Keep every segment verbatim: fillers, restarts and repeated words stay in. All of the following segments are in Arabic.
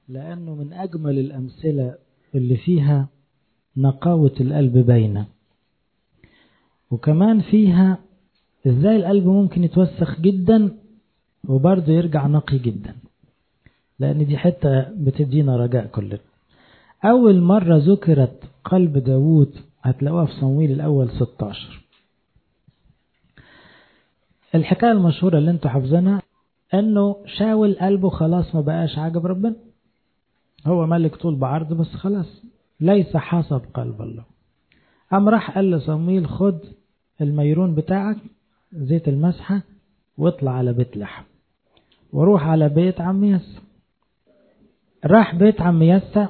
لأنه من أجمل الأمثلة اللي فيها نقاوة القلب باينة، وكمان فيها إزاي القلب ممكن يتوسخ جدا وبرضه يرجع نقي جدا، لأن دي حتة بتدينا رجاء كلنا. أول مرة ذكرت قلب داود هتلاقوها في صمويل الأول ستة عشر. الحكاية المشهورة اللي انتوا حافظينها انه شاول قلبه خلاص ما بقاش عاجب ربنا، هو ملك طول بعرض بس خلاص ليس حسب قلب الله. قام راح قال لصمويل خد الميرون بتاعك زيت المسحة واطلع على بيت لحم وروح على بيت عم يسى. راح بيت عم يسى،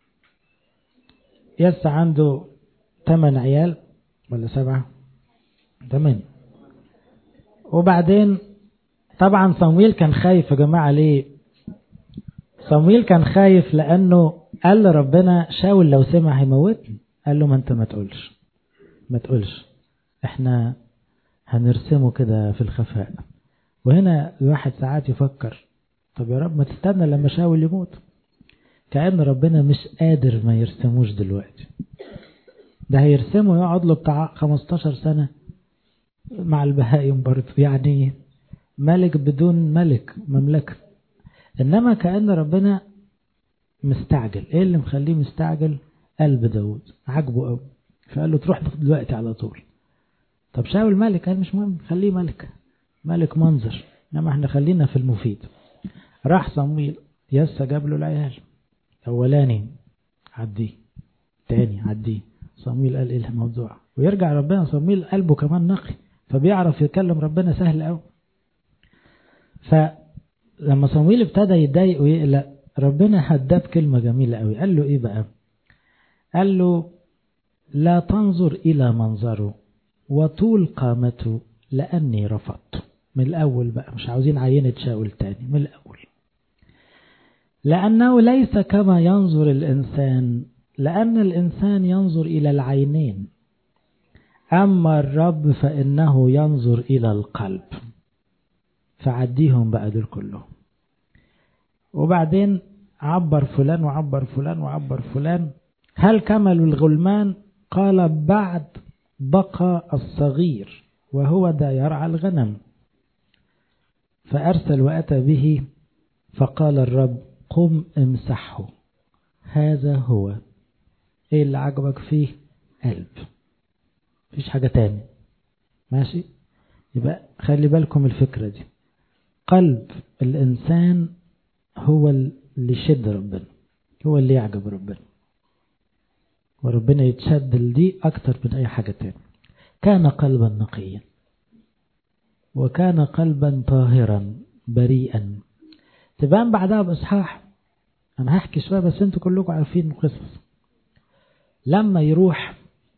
يسى عنده ثمان عيال ولا سبعة ثمان. وبعدين طبعا صمويل كان خايف يا جماعة. ليه صمويل كان خايف؟ لأنه قال لربنا شاول لو سمع هيموتني. قال له ما انت ما تقولش ما تقولش احنا هنرسمه كده في الخفاء. وهنا الواحد ساعات يفكر طب يا رب ما تستنى لما شاول يموت، كأن ربنا مش قادر ما يرسموش دلوقتي، ده هيرسمه يقعد له بتاع خمستاشر سنة مع البهائم برضه، يعني ملك بدون ملك مملكة. إنما كأن ربنا مستعجل. إيه اللي مخليه مستعجل؟ قلب داود عجبه قوي، فقال له تروح دلوقتي على طول. طب شاول ملك، قال مش مهم خليه ملك، ملك منظر، إنما احنا خلينا في المفيد. راح صمويل يسى جاب له العيال، أولاني عديه تاني عديه. صمويل قال إيه الموضوع؟ ويرجع ربنا صمويل قلبه كمان نقي، فبيعرف يكلم ربنا سهل قوي. فلما صمويل ابتدى يتضايق ويقلق، ربنا هداه بكلمة جميلة قوي. قال له ايه بقى؟ قال له لا تنظر الى منظره وطول قامته لاني رفضته. من الاول بقى، مش عاوزين عينة شاول تاني، من الاول. لانه ليس كما ينظر الانسان، لان الانسان ينظر الى العينين، اما الرب فانه ينظر الى القلب. فعديهم بقى دول كلهم. وبعدين عبر فلان وعبر فلان وعبر فلان. هل كملوا الغلمان؟ قال بعد بقى الصغير وهو دا يرعى الغنم. فأرسل وأتى به، فقال الرب قم امسحه، هذا هو. ايه اللي عجبك فيه؟ قلب، مفيش حاجة تاني. ماشي؟ يبقى خلي بالكم الفكرة دي. قلب الإنسان هو اللي يشد ربنا، هو اللي يعجب ربنا، وربنا يتشد لدي أكتر من أي حاجة تاني. كان قلبا نقيا وكان قلبا طاهرا بريئا. تبان بعدها بإصحاح، أنا هحكي شوية بس أنتوا كلكم عارفين القصص. لما يروح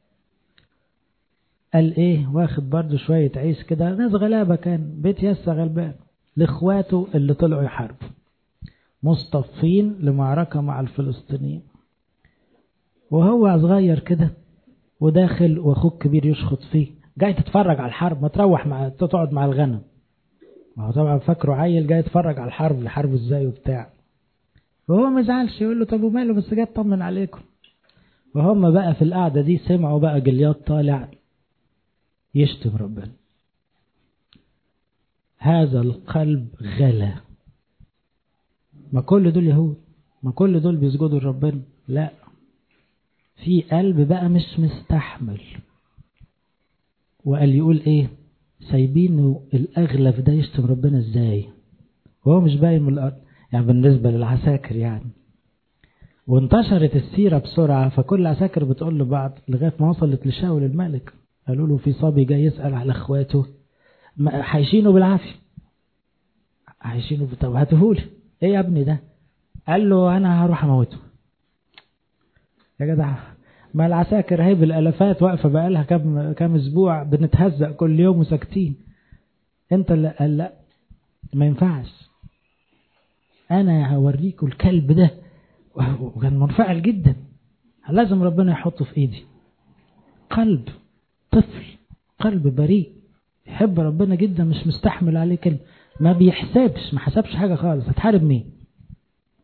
قال إيه، واخد برضو شوية عيش كده، ناس غلابة، كان بيت يسى غلبان، لإخواته اللي طلعوا يحاربوا مصطفين لمعركة مع الفلسطينيين، وهو صغير كده وداخل واخوك كبير يشخط فيه. جاي تتفرج على الحرب، ما تروح مع تقعد مع الغنم. وهو طبعا فاكره عيل جاي يتفرج على الحرب، الحرب ازاي وبتاع. وهو ما زعلش، يقول له طب وماله، بس جاي اطمن عليكم. وهم بقى في القعدة دي سمعوا بقى جليات طالع يشتم ربنا. هذا القلب غلا. ما كل دول يهود، ما كل دول بيسجدوا لربنا، لا، في قلب بقى مش مستحمل. وقال يقول ايه، سايبينه الاغلب ده يشتم ربنا ازاي وهو مش باين من الارض، يعني بالنسبة للعساكر يعني. وانتشرت السيرة بسرعة، فكل عساكر بتقول لبعض لغاية ما وصلت لشاول الملك. قالوا له في صبي جاي يسأل على اخواته، حيشينه بالعافية، حيشينه طب هاتهولي. ايه يا ابني ده؟ قال له انا هروح اموته. يا جدع، ما العساكر هي بالالافات واقفه بقالها كام كام اسبوع بنتهزق كل يوم وساكتين، انت اللي قال لا ما ينفعش، انا هوريكم الكلب ده. وكان منفعل جدا، لازم ربنا يحطه في ايدي. قلب طفل، قلب بريء، يحب ربنا جدا، مش مستحمل عليه كلمه، ما بيحسبش، ما حسبش حاجه خالص. هتحارب مين؟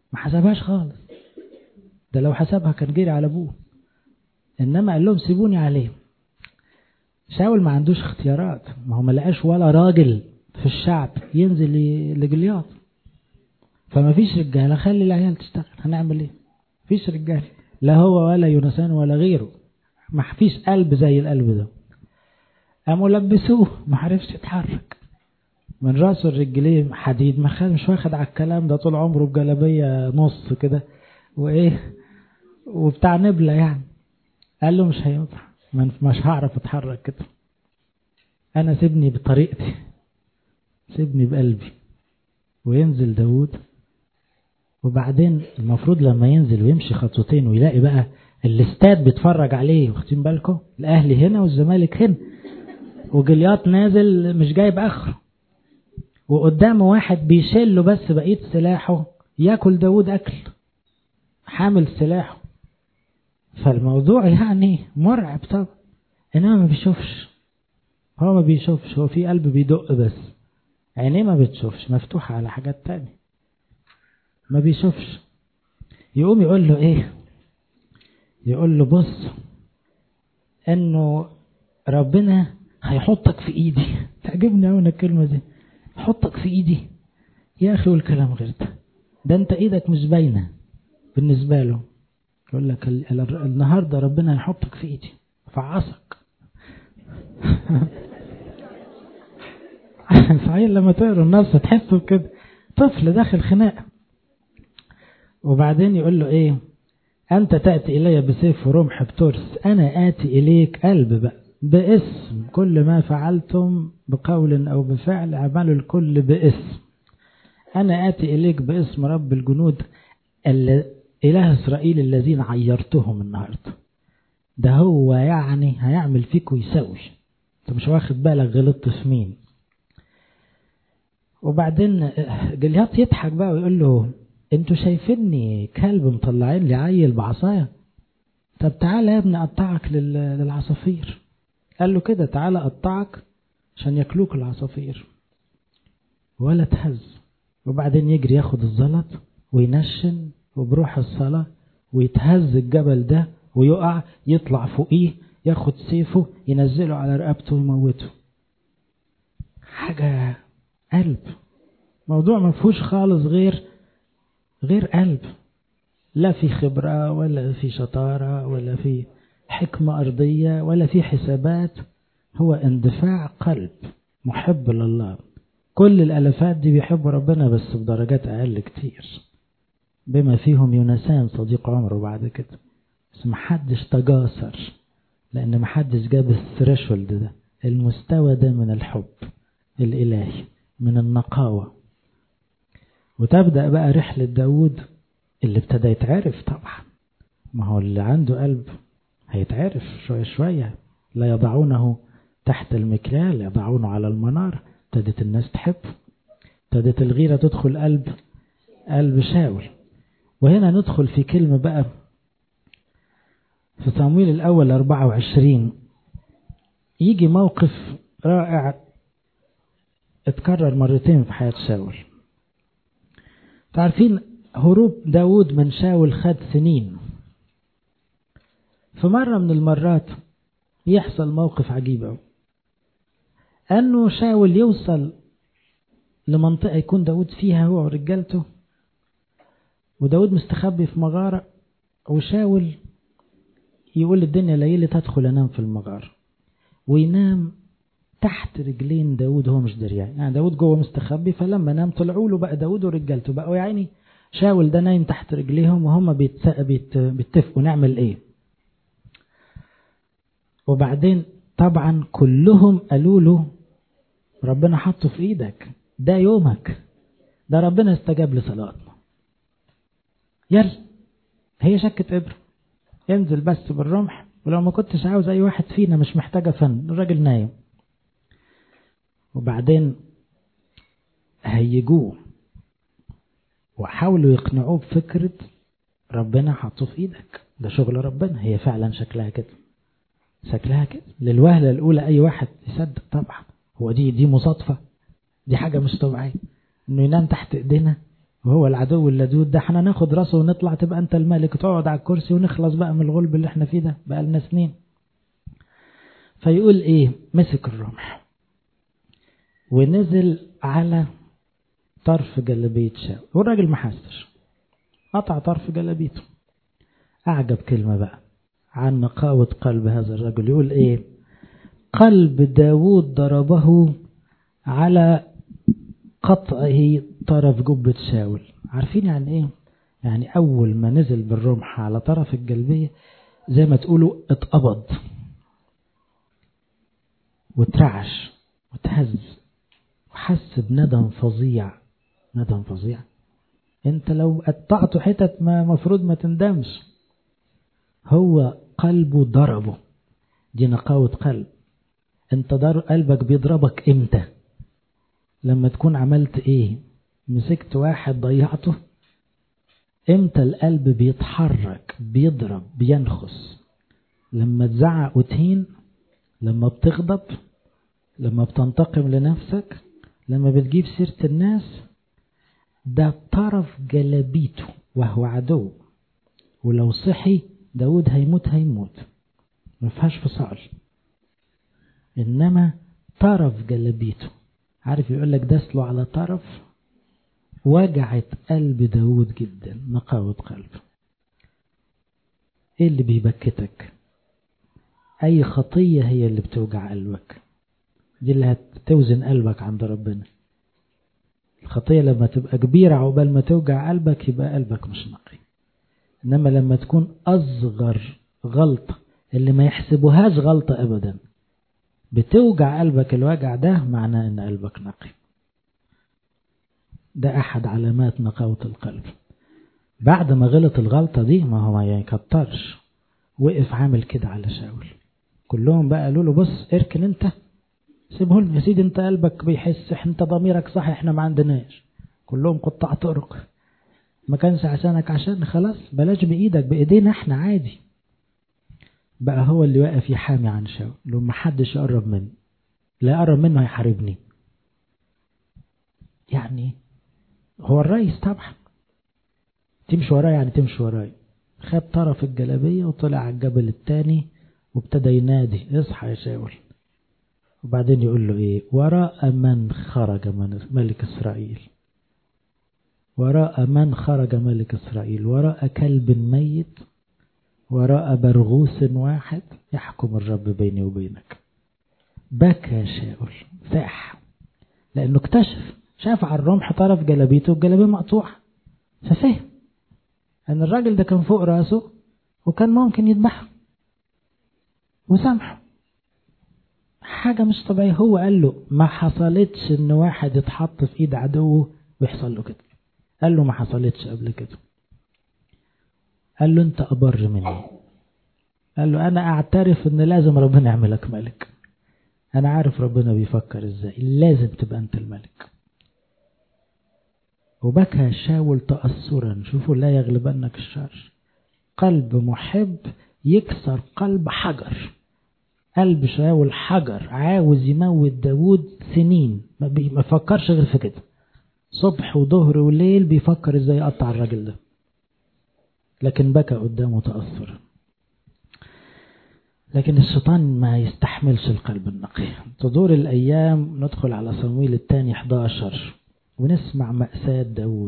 ما حسبهاش خالص، ده لو حسبها كان جري على ابوه، انما قال لهم سيبوني عليه. شاول ما عندوش اختيارات، ما هو ما لقاش ولا راجل في الشعب ينزل لجلياط، فما فيش رجاله، خلي العيال تشتغل، هنعمل ايه؟ فيش رجاله، لا هو ولا يونسان ولا غيره، ما فيش قلب زي القلب ده. قاموا لبسوه ما عرفش يتحرك من راسه الرجلين حديد، ما خد مش واخد على الكلام ده، طول عمره بجلابيه نص كده وايه وبتاع نبله يعني. قال له مش هينفع، مش هعرف اتحرك كده، انا سيبني بطريقتي، سيبني بقلبي. وينزل داود، وبعدين المفروض لما ينزل ويمشي خطوتين ويلاقي بقى الاستاد بيتفرج عليه، واخدين بالكم الاهلي هنا والزمالك هنا، وجلياط نازل مش جايب اخره، وقدامه واحد بيشيله بس بقية سلاحه، ياكل داود اكل حامل سلاحه. فالموضوع يعني مرعب طبعا، انما ما بيشوفش، هو ما بيشوفش، هو في قلب بيدق بس، عينيه ما بتشوفش، مفتوحة على حاجات تانية، ما بيشوفش. يقوم يقول له ايه؟ يقول له بص انه ربنا هيحطك في ايدي. تعجبني قوي الكلمة دي، حطك في ايدي يا اخي، والكلام غير ده، ده انت ايدك مش باينة بالنسبة له. يقول لك النهاردة ربنا هيحطك في ايدي فعصك. صحيح لما تقرأ النص تحسوا كده طفل داخل خناقة. وبعدين يقول له ايه؟ انت تأتي الي بسيف ورمح بترس، انا آتي اليك قلب بقى باسم، كل ما فعلتم بقول او بفعل اعملوا الكل باسم. انا آتي اليك باسم رب الجنود اله اسرائيل الذين عيرتهم النهارده. ده هو يعني هيعمل فيك ويسوي، انت مش واخد بالك غلطت في مين. وبعدين جلياط يضحك بقى ويقول له انتوا شايفيني كلب مطلعين لي عيل بعصايه؟ طب تعالى يا ابني اقطعك للعصافير. قال له كده تعالى اقطعك عشان ياكلوك العصافير، ولا تهز. وبعدين يجري ياخد الزلط وينشن وبروح الصلاة ويتهز الجبل ده ويقع، يطلع فوقيه ياخد سيفه ينزله على رقبته ويموته. حاجة قلب، موضوع ما فيهوش خالص غير غير قلب، لا في خبرة ولا في شطارة ولا في حكمة أرضية ولا في حسابات، هو اندفاع قلب محب لله. كل الألفات دي بيحبوا ربنا بس بدرجات أقل كتير، بما فيهم يونسان صديق عمره بعد كده، بس محدش تجاسر، لأن محدش جاب الثريشولد ده، المستوى ده من الحب الإلهي من النقاوة. وتبدأ بقى رحلة داود اللي ابتدى يتعرف طبعا، ما هو اللي عنده قلب هيتعرف شوية شوية، لا يضعونه تحت المكيال يضعونه على المنار. ابتدت الناس تحب، ابتدت الغيرة تدخل قلب قلب شاول. وهنا ندخل في كلمة بقى في صمويل الأول أربعة وعشرين، يجي موقف رائع اتكرر مرتين في حياة شاول. تعرفين هروب داود من شاول خد سنين. في مرة من المرات يحصل موقف عجيب، أنه شاول يوصل لمنطقة يكون داود فيها هو ورجالته، وداود مستخبي في مغارة، وشاول يقول الدنيا ليلة تدخل أنام في المغارة، وينام تحت رجلين داود هو مش دريان، يعني داود جوه مستخبي، فلما نام طلعوا له بقى داود ورجالته بقوا يعني شاول ده نايم تحت رجليهم وهم بيتفقوا نعمل ايه. وبعدين طبعا كلهم قالوا له ربنا حطه في ايدك، ده يومك، ده ربنا استجاب لصلاتنا، يلا هي شكة ابره، انزل بس بالرمح، ولو ما كنتش عاوز اي واحد فينا مش محتاجة فن، الراجل نايم. وبعدين هيجوه وحاولوا يقنعوه بفكرة ربنا حطه في ايدك، ده شغل ربنا. هي فعلا شكلها كده، شكلها كده للوهلة الاولى اي واحد يصدق طبعا، هو دي دي مصادفة، دي حاجة مش طبيعية انه ينام تحت ايدينا وهو العدو اللدود ده احنا ناخد راسه ونطلع تبقى انت الملك تقعد على الكرسي ونخلص بقى من الغلب اللي احنا فيه ده بقى لنا سنين. فيقول ايه؟ مسك الرمح ونزل على طرف جلبية شاول، والراجل ما حسش، قطع طرف جلبيته. أعجب كلمة بقى عن نقاوة قلب هذا الرجل، يقول ايه؟ قلب داود ضربه على قطعه طرف جبة شاول. عارفين يعني ايه؟ يعني اول ما نزل بالرمح على طرف الجلبية زي ما تقولوا اتقبض وترعش وتهز وحس بندم فظيع. ندم فظيع. انت لو قطعته حتت ما مفروض ما تندمش. هو قلبه ضربه، دي نقاوة قلب. انت ضر قلبك بيضربك امتى؟ لما تكون عملت ايه؟ مسكت واحد ضيعته. امتى القلب بيتحرك بيضرب بينخس؟ لما تزعق وتهين، لما بتغضب، لما بتنتقم لنفسك، لما بتجيب سيرة الناس. ده طرف جلبيته وهو عدو، ولو صحي داود هيموت هيموت ما فيهاش فصال. انما طرف جلبيته، عارف يقول لك داس له على طرف، وجعت قلب داود جدا. نقاوة قلب. ايه اللي بيبكتك؟ اي خطية هي اللي بتوجع قلبك، دي اللي هتوزن قلبك عند ربنا. الخطية لما تبقى كبيرة عقبال ما توجع قلبك يبقى قلبك مش نقي. انما لما تكون اصغر غلطة اللي ما يحسبوهاش غلطة ابدا بتوجع قلبك الوجع ده، معناه ان قلبك نقي. ده احد علامات نقاوة القلب. بعد ما غلط الغلطة دي ما هو ما يكترش، وقف عامل كده على شاول. كلهم بقى قالوا له بص اركن انت، سيبه لنا يا سيدي، انت قلبك بيحس، انت ضميرك صح، احنا ما عندناش. كلهم قطاع طرق، ما كانش عشانك، عشان خلاص بلاش بايدك، بايدينا احنا عادي. بقى هو اللي واقف يحامي عن شاول، لو ما حدش يقرب منه، لا يقرب منه هيحاربني. يعني هو الرئيس طبعا، تمشي وراي يعني تمشي وراي. خد طرف الجلابية وطلع على الجبل الثاني وابتدى ينادي اصحى يا شاول. وبعدين يقول له ايه؟ وراء من خرج من ملك اسرائيل، وراء من خرج ملك اسرائيل، وراء كلب ميت، وراء برغوث واحد يحكم الرب بيني وبينك. بكى شاول فاح، لانه اكتشف، شاف على الرمح طرف جلابيته والجلابيه مقطوعه، ففهم ان الراجل ده كان فوق راسه وكان ممكن يذبحه وسامحه. حاجة مش طبيعية. هو قال له ما حصلتش ان واحد يتحط في ايد عدوه ويحصل له كده. قال له ما حصلتش قبل كده. قال له انت ابر مني. قال له انا اعترف ان لازم ربنا يعملك ملك، انا عارف ربنا بيفكر ازاي، لازم تبقى انت الملك. وبكى شاول تأثرا. شوفوا لا يغلبنك الشر. قلب محب يكسر قلب حجر. قلب شاول حجر، عاوز يموت داود سنين، ما بيفكرش غير في كده، صبح وظهر وليل بيفكر ازاي يقطع الراجل ده. لكن بكى قدامه تأثر. لكن الشيطان ما يستحملش القلب النقي. تدور الأيام، ندخل على صمويل الثاني احد عشر ونسمع مأساة داود.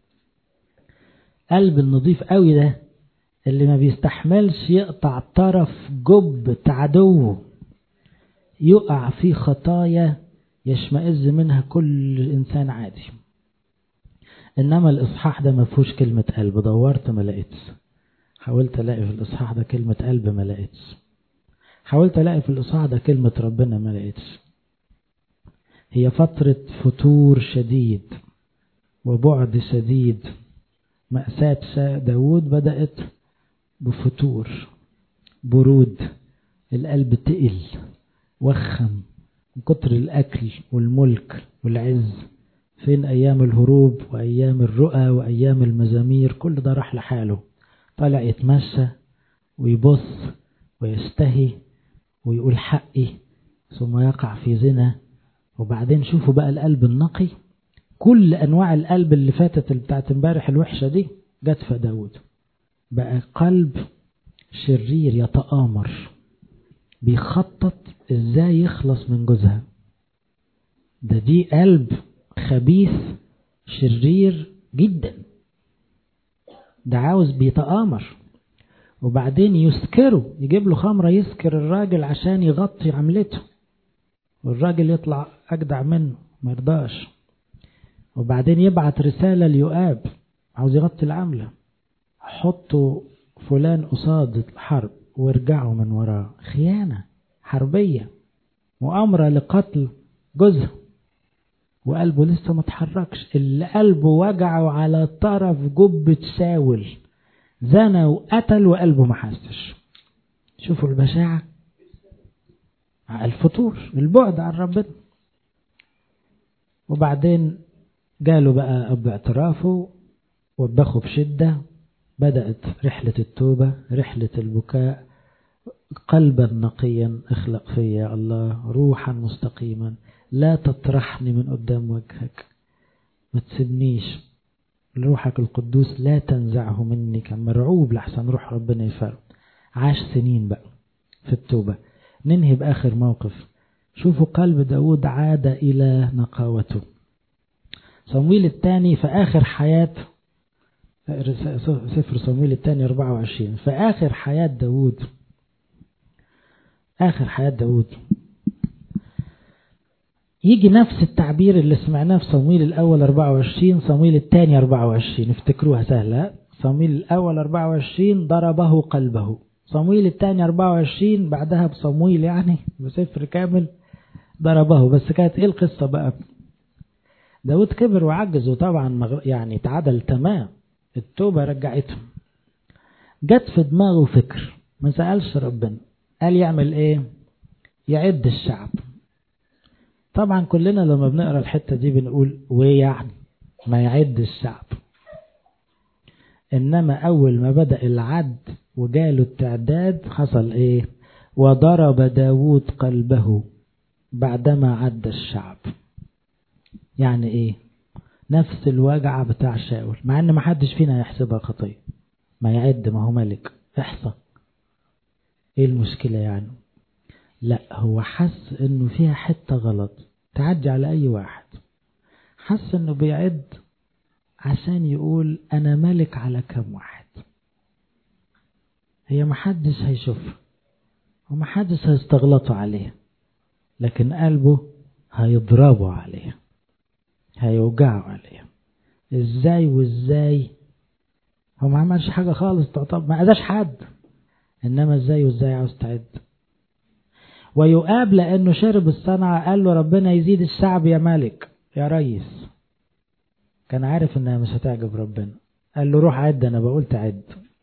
قلب النظيف قوي ده اللي ما بيستحملش يقطع طرف جب عدوه، يقع في خطايا يشمئز منها كل إنسان عادي. إنما الإصحاح ده ما فيهوش كلمة قلب. دورت ما لقيتش. حاولت ألاقي في الإصحاح ده كلمة قلب ما لقيتش. حاولت ألاقي في الإصحاح ده كلمة ربنا ما لقيتش. هي فترة فتور شديد وبعد شديد. مأساة داود بدأت بفتور، برود، القلب تقل وخم من كتر الأكل والملك والعز. فين أيام الهروب وأيام الرؤى وأيام المزامير؟ كل ده راح لحاله. طالع يتمشى ويبص ويستهي ويقول حقي، ثم يقع في زنا. وبعدين شوفوا بقى القلب النقي كل أنواع القلب اللي فاتت اللي بتاعت امبارح الوحشة دي جت في داود. بقى قلب شرير يتآمر، بيخطط ازاي يخلص من جوزها. ده دي قلب خبيث شرير جدا، ده عاوز بيتآمر. وبعدين يسكره، يجيب له خمرة يسكر الراجل عشان يغطي عملته، والراجل يطلع أجدع منه ما يرضاش. وبعدين يبعت رسالة ليؤاب عاوز يغطي العملة، حطوا فلان قصاد الحرب وارجعوا من وراه. خيانة حربية، مؤامرة لقتل جوزها، وقلبه لسه ما تحركش. اللي قلبه وجعه على طرف جبة شاول، زنى وقتل وقلبه ما حسش. شوفوا البشاعة، الفتور، البعد عن ربنا. وبعدين جاله بقى أب اعترافه وبخه بشدة. بدأت رحلة التوبة، رحلة البكاء. قلبا نقيا اخلق فيا الله، روحا مستقيما لا تطرحني من قدام وجهك. ما تسيبنيش، روحك القدوس لا تنزعه مني. كان مرعوب لحسن روح ربنا يفرق. عاش سنين بقى في التوبة. ننهي بآخر موقف. شوفوا قلب داود عاد إلى نقاوته. صمويل الثاني في آخر حياة، سفر صمويل الثاني أربعة وعشرين، في آخر حياة داود، آخر حياة داود يجي نفس التعبير اللي سمعناه في صمويل الأول أربعة وعشرين، صمويل الثاني أربعة وعشرين. افتكروها سهلة. صمويل الأول أربعة وعشرين ضربه قلبه، صمويل الثاني أربعة وعشرين بعدها بصمويل يعني بسفر كامل ضربه. بس كانت ايه القصة بقى؟ داود كبر وعجز، وطبعا يعني تعادل تمام. التوبة رجعتهم. جت في دماغه فكر، ما سألش ربنا، قال يعمل ايه؟ يعد الشعب. طبعا كلنا لما بنقرأ الحتة دي بنقول ويه يعني ما يعد الشعب. انما اول ما بدأ العد وجاله التعداد حصل ايه؟ وضرب داود قلبه بعدما عد الشعب. يعني ايه؟ نفس الوجع بتاع شاول، مع ان ما حدش فينا يحسبها خطية. ما يعد، ما هو ملك، احصى. ايه المشكلة يعني؟ لا، هو حس انه فيها حتة غلط تعدي على اي واحد. حس انه بيعد عشان يقول انا ملك على كم واحد. هي ما حدش هيشوفها وما حدش هيستغلطوا عليه، لكن قلبه هيضربوا عليه، هيوجعوا عليه. ازاي وازاي؟ هو ما عملش حاجة خالص، طب ما أذاش حد، انما ازاي وازاي عاوز تعد. ويؤاب لانه شرب الصنعة قال له ربنا يزيد الشعب يا ملك يا ريس. كان عارف انها مش هتعجب ربنا، قال له روح عد، انا بقول تعد.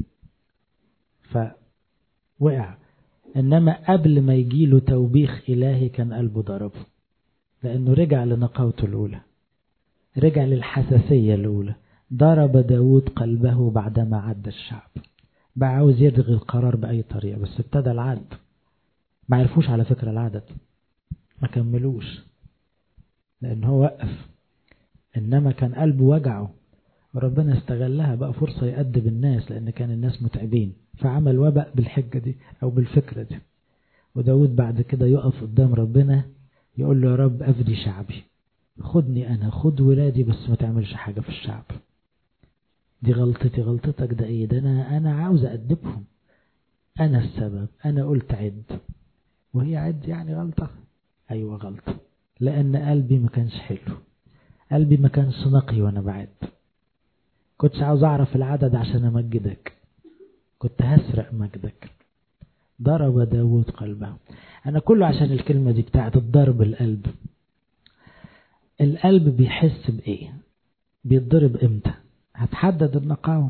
فوقع. انما قبل ما يجيله توبيخ الهي كان قلبه ضربه، لانه رجع لنقاوته الاولى، رجع للحساسية الاولى. ضرب داود قلبه بعدما عد الشعب. بقى عاوز يلغي القرار بأي طريقة، بس ابتدى العد. ما عرفوش على فكرة العدد، ما كملوش لأن هو وقف. إنما كان قلبه وجعه، وربنا استغلها بقى فرصة يأدب الناس، لأن كان الناس متعبين، فعمل وباء بالحجة دي أو بالفكرة دي. وداود بعد كده يقف قدام ربنا يقول له يا رب أفدي شعبي، خدني أنا، خد ولادي، بس ما تعملش حاجة في الشعب. دي غلطتي، غلطتك ده ايه؟ ده انا انا عاوز أدبهم، انا السبب، انا قلت عد. وهي عد يعني غلطة؟ ايوه غلطة، لان قلبي ما كانش حلو، قلبي ما كانش نقي وانا بعد. كنتش عاوز اعرف العدد عشان امجدك، كنت هسرق مجدك. ضرب داود قلبه. انا كله عشان الكلمة دي بتاعت الضرب القلب. القلب بيحس بايه؟ بيتضرب امتى؟ هتحدد النقاوة.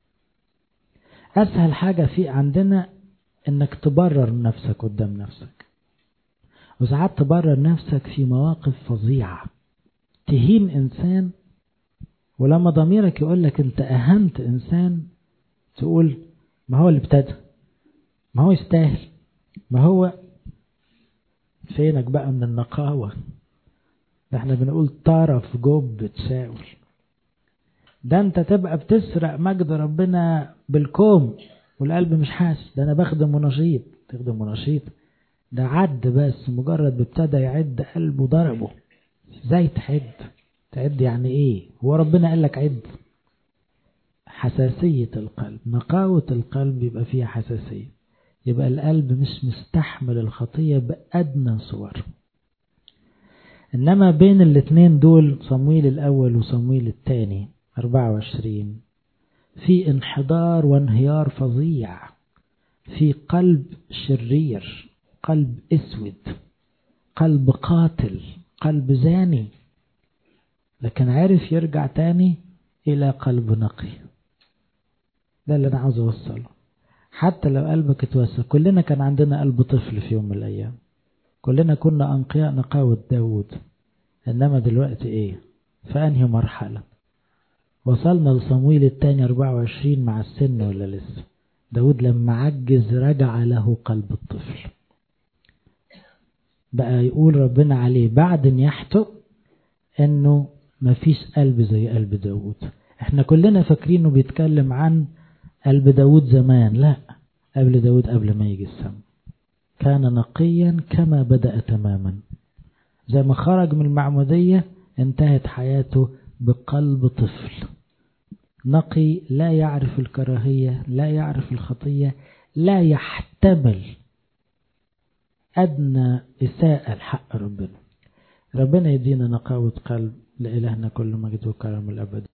اسهل حاجة في عندنا انك تبرر نفسك قدام نفسك، وساعات تبرر نفسك في مواقف فظيعة تهين انسان، ولما ضميرك يقول لك انت اهنت انسان تقول ما هو اللي ابتدى، ما هو يستاهل، ما هو. فينك بقى من النقاوة؟ ده احنا بنقول طرف جب شاول. ده انت تبقى بتسرق مجد ربنا بالكوم والقلب مش حاسس. ده انا بخدم ونشيط. تخدم ونشيط ده عد بس، مجرد ابتدى يعد قلبه ضربه. ازاي تحد؟ تعد يعني ايه؟ هو ربنا قال لك عد؟ حساسية القلب، نقاوة القلب يبقى فيها حساسية، يبقى القلب مش مستحمل الخطية بأدنى صور. إنما بين الاثنين دول صمويل الأول وصمويل الثاني أربعة وعشرين في انحدار وانهيار فظيع، في قلب شرير، قلب اسود، قلب قاتل، قلب زاني، لكن عرف يرجع تاني إلى قلب نقي. ده اللي أنا عاوز أوصله. حتى لو قلبك اتوسع، كلنا كان عندنا قلب طفل في يوم من الأيام، كلنا كنا أنقياء نقاوة داود. إنما دلوقتي إيه؟ فأنهي مرحلة؟ وصلنا لصمويل الثاني أربعة وعشرين مع السن ولا لسه؟ داود لما عجز رجع له قلب الطفل، بقى يقول ربنا عليه بعد ان يحتق انه مفيش قلب زي قلب داود. احنا كلنا فاكرينه بيتكلم عن قلب داود زمان، لا، قبل داود، قبل ما يجي السم كان نقيا كما بدأ تماما. زي ما خرج من المعمودية انتهت حياته بقلب طفل نقي، لا يعرف الكراهية، لا يعرف الخطية، لا يحتمل أدنى إساءة لحق ربنا. ربنا يدينا نقاوة قلب. لإلهنا كل مجد وكرم الأبد.